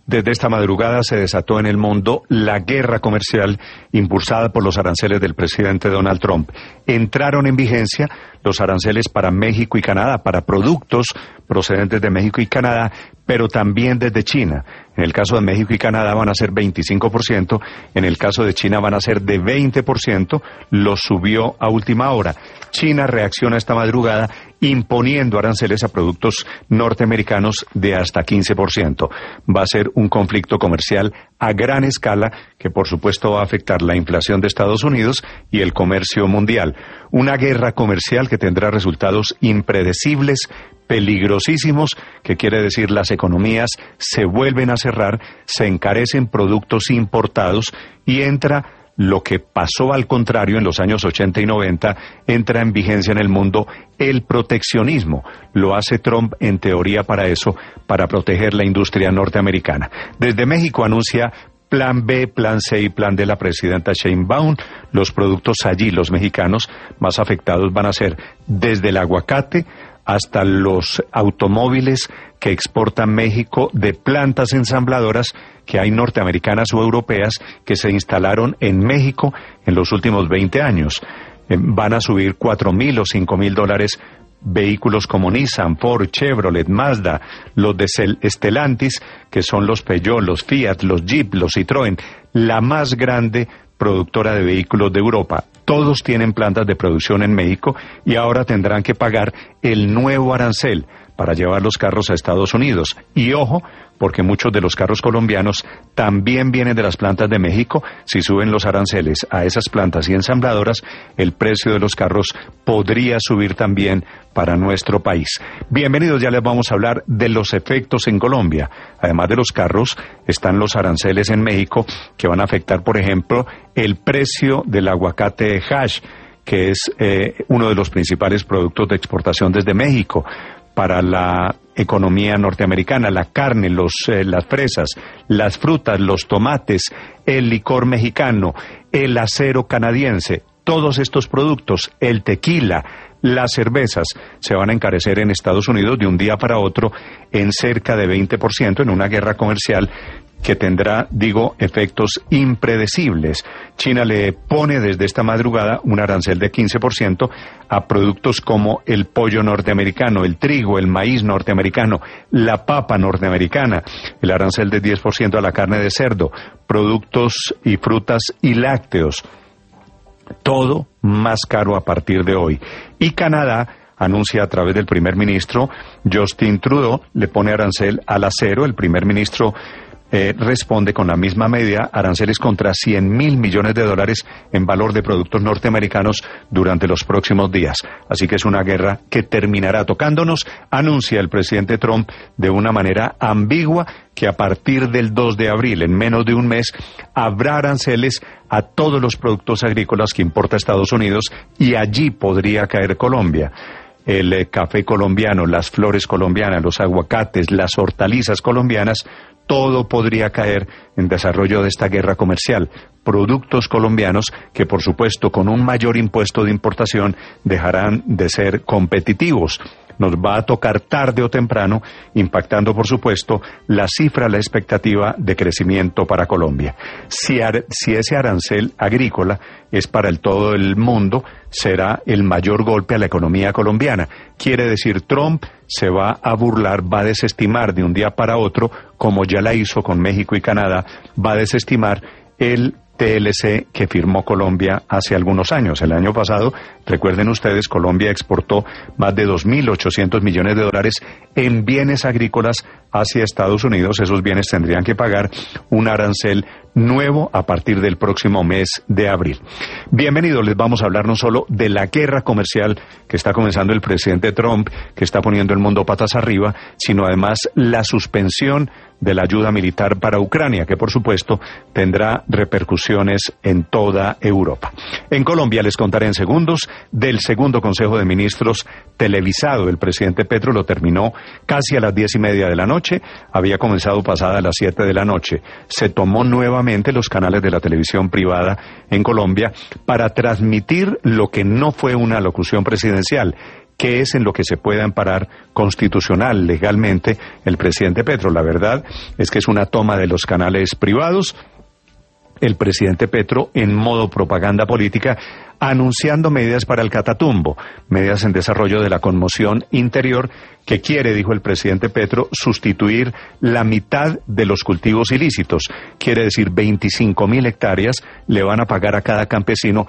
Desde esta madrugada se desató en el mundo la guerra comercial impulsada por los aranceles del presidente Donald Trump. Entraron en vigencia los aranceles para México y Canadá, para productos procedentes de México y Canadá, pero también desde China. En el caso de México y Canadá van a ser 25%, en el caso de China van a ser de 20%, lo subió a última hora. China reacciona esta madrugada imponiendo aranceles a productos norteamericanos de hasta 15%. Va a ser un conflicto comercial a gran escala que por supuesto va a afectar la inflación de Estados Unidos y el comercio mundial. Una guerra comercial que tendrá resultados impredecibles, peligrosísimos, que quiere decir las economías se vuelven a cerrar, se encarecen productos importados y entra lo que pasó al contrario en los años 80 y 90, entra en vigencia en el mundo el proteccionismo. Lo hace Trump en teoría para eso, para proteger la industria norteamericana. Desde México anuncia Plan B, Plan C y Plan D la presidenta Sheinbaum. Los productos allí, los mexicanos, más afectados van a ser desde el aguacate hasta los automóviles que exporta México de plantas ensambladoras que hay norteamericanas o europeas que se instalaron en México en los últimos 20 años. Van a subir $4,000 o $5,000 vehículos como Nissan, Ford, Chevrolet, Mazda, los de Stellantis, que son los Peugeot, los Fiat, los Jeep, los Citroën, la más grande productora de vehículos de Europa. Todos tienen plantas de producción en México y ahora tendrán que pagar el nuevo arancel para llevar los carros a Estados Unidos. Y ojo, porque muchos de los carros colombianos también vienen de las plantas de México. Si suben los aranceles a esas plantas y ensambladoras, el precio de los carros podría subir también para nuestro país. Bienvenidos, ya les vamos a hablar de los efectos en Colombia. Además de los carros, están los aranceles en México que van a afectar, por ejemplo, el precio del aguacate hash, que es uno de los principales productos de exportación desde México para la economía norteamericana, la carne, las fresas, las frutas, los tomates, el licor mexicano, el acero canadiense. Todos estos productos, el tequila, las cervezas, se van a encarecer en Estados Unidos de un día para otro en cerca de 20% en una guerra comercial que tendrá, efectos impredecibles. China le pone desde esta madrugada un arancel de 15% a productos como el pollo norteamericano, el trigo, el maíz norteamericano, la papa norteamericana, el arancel de 10% a la carne de cerdo, productos y frutas y lácteos. Todo más caro a partir de hoy. Y Canadá anuncia a través del primer ministro Justin Trudeau, le pone arancel al acero. El primer ministro responde con la misma medida, aranceles contra $100,000 millones en valor de productos norteamericanos durante los próximos días. Así que es una guerra que terminará tocándonos, anuncia el presidente Trump de una manera ambigua que a partir del 2 de abril, en menos de un mes, habrá aranceles a todos los productos agrícolas que importa Estados Unidos y allí podría caer Colombia. El café colombiano, las flores colombianas, los aguacates, las hortalizas colombianas, todo podría caer en desarrollo de esta guerra comercial. Productos colombianos que, por supuesto, con un mayor impuesto de importación dejarán de ser competitivos. Nos va a tocar tarde o temprano, impactando, por supuesto, la cifra, la expectativa de crecimiento para Colombia. Si ese arancel agrícola es para todo el mundo, será el mayor golpe a la economía colombiana. Quiere decir, Trump se va a burlar, va a desestimar de un día para otro, como ya la hizo con México y Canadá, va a desestimar el TLC que firmó Colombia hace algunos años. El año pasado, recuerden ustedes, Colombia exportó más de $2,800 millones en bienes agrícolas hacia Estados Unidos. Esos bienes tendrían que pagar un arancel nuevo a partir del próximo mes de abril. Bienvenidos, les vamos a hablar no solo de la guerra comercial que está comenzando el presidente Trump, que está poniendo el mundo patas arriba, sino además la suspensión de la ayuda militar para Ucrania, que por supuesto tendrá repercusiones en toda Europa. En Colombia les contaré en segundos del segundo Consejo de Ministros televisado. El presidente Petro lo terminó casi a las 10:30 de la noche, había comenzado pasada a las 7 de la noche. Se tomó nuevamente los canales de la televisión privada en Colombia para transmitir lo que no fue una locución presidencial, qué es en lo que se puede amparar constitucional, legalmente, el presidente Petro. La verdad es que es una toma de los canales privados. El presidente Petro en modo propaganda política, anunciando medidas para el Catatumbo, medidas en desarrollo de la conmoción interior que quiere, dijo el presidente Petro, sustituir la mitad de los cultivos ilícitos. Quiere decir 25.000 hectáreas, le van a pagar a cada campesino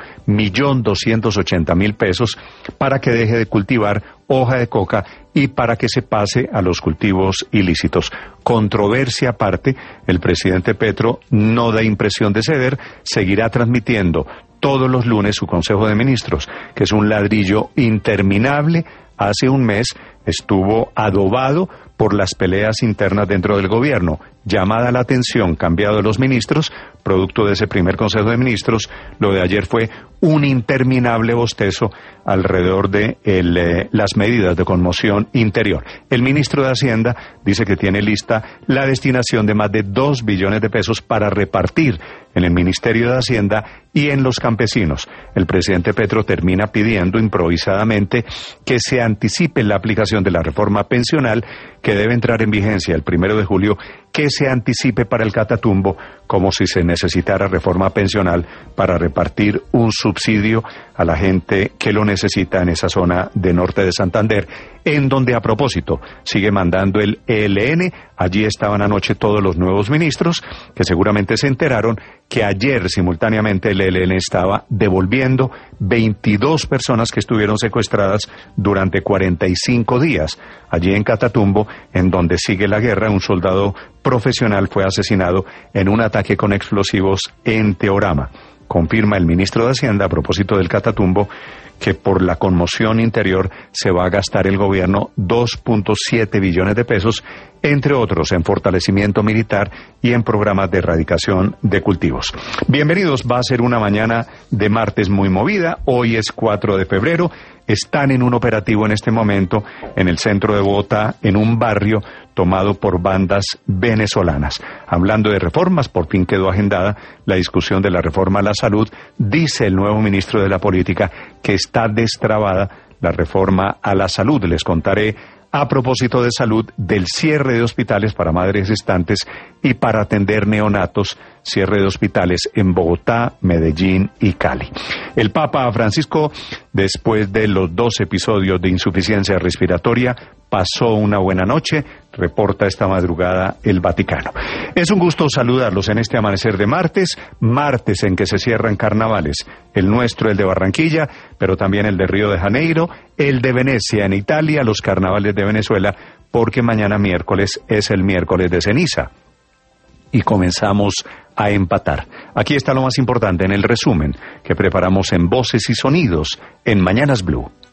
1.280.000 pesos para que deje de cultivar hoja de coca y para que se pase a los cultivos ilícitos. Controversia aparte, el presidente Petro no da impresión de ceder, seguirá transmitiendo todos los lunes su Consejo de Ministros, que es un ladrillo interminable. Hace un mes estuvo adobado por las peleas internas dentro del gobierno. Llamada la atención, cambiado los ministros, producto de ese primer Consejo de Ministros, lo de ayer fue un interminable bostezo alrededor de las medidas de conmoción interior. El ministro de Hacienda dice que tiene lista la destinación de más de 2 billones de pesos para repartir en el Ministerio de Hacienda y en los campesinos. El presidente Petro termina pidiendo improvisadamente que se anticipe la aplicación de la reforma pensional que debe entrar en vigencia el 1 de julio, que se anticipe para el Catatumbo, como si se necesitara reforma pensional para repartir un subsidio a la gente que lo necesita en esa zona de norte de Santander, en donde, a propósito, sigue mandando el ELN. Allí estaban anoche todos los nuevos ministros, que seguramente se enteraron que ayer simultáneamente el ELN estaba devolviendo 22 personas que estuvieron secuestradas durante 45 días. Allí en Catatumbo, en donde sigue la guerra, un soldado profesional fue asesinado en un ataque con explosivos en Teorama. Confirma el ministro de Hacienda, a propósito del Catatumbo, que por la conmoción interior se va a gastar el gobierno 2.7 billones de pesos, entre otros en fortalecimiento militar y en programas de erradicación de cultivos. Bienvenidos, va a ser una mañana de martes muy movida. Hoy es 4 de febrero. Están en un operativo en este momento en el centro de Bogotá, en un barrio tomado por bandas venezolanas. Hablando de reformas, por fin quedó agendada la discusión de la reforma a la salud. Dice el nuevo ministro de la Política que está destrabada la reforma a la salud. Les contaré, a propósito de salud, del cierre de hospitales para madres gestantes y para atender neonatos, cierre de hospitales en Bogotá, Medellín y Cali. El Papa Francisco, después de los 2 episodios de insuficiencia respiratoria, pasó una buena noche, reporta esta madrugada el Vaticano. Es un gusto saludarlos en este amanecer de martes, martes en que se cierran carnavales, el nuestro, el de Barranquilla, pero también el de Río de Janeiro, el de Venecia en Italia, los carnavales de Venezuela, porque mañana miércoles es el miércoles de ceniza. Y comenzamos a empatar. Aquí está lo más importante en el resumen que preparamos en Voces y Sonidos en Mañanas Blue.